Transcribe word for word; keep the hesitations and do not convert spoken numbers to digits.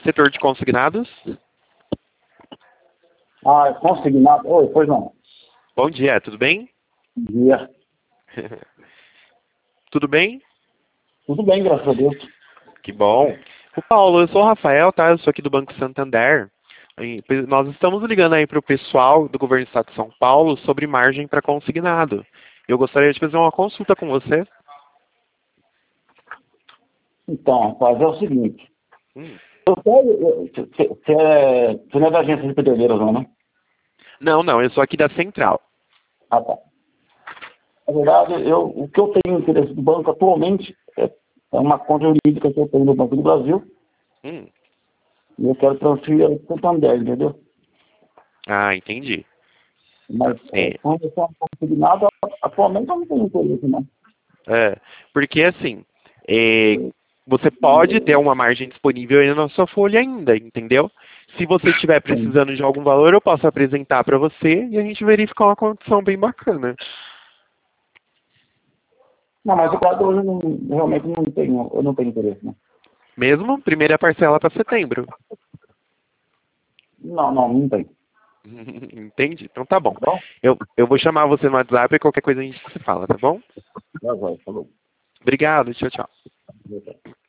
setor de consignados? Ah, é consignado. Oi, pois não. Bom dia, tudo bem? Bom dia. Tudo bem? Tudo bem, graças a Deus. Que bom. O Paulo, eu sou o Rafael, tá? Eu sou aqui do Banco Santander. E nós estamos ligando aí para o pessoal do Governo do Estado de São Paulo sobre margem para consignado. Eu gostaria de fazer uma consulta com você. Então, rapaz, é o seguinte. Hum. Você é, você não é da agência de pedreiros, não, né? Não, não, eu sou aqui da Central. Ah, tá. Na verdade, eu, o que eu tenho interesse do banco atualmente é, é uma conta jurídica que eu tenho no Banco do Brasil Hum. e eu quero transferir ela para o Santander, entendeu? Ah, entendi. Mas, é, É, com relação a consignado, atualmente eu não tenho interesse, não. é, porque assim, é, você pode ter uma margem disponível aí na sua folha ainda, entendeu? Se você estiver Sim. precisando de algum valor, eu posso apresentar para você e a gente verificar uma condição bem bacana. Não, mas o quadro hoje eu não, realmente não tenho, eu não tenho interesse, não. Mesmo primeira parcela para setembro. Não, não, não tenho. Entendi? Então tá bom. Tá bom? Eu, eu vou chamar você no WhatsApp e qualquer coisa a gente se fala, tá bom? Já vai, falou. Obrigado, tchau, tchau. Tchau.